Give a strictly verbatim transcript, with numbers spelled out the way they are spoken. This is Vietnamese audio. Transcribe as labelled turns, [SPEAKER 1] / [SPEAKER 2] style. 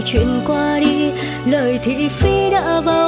[SPEAKER 1] chuyện qua đi, lời thị phi đã vào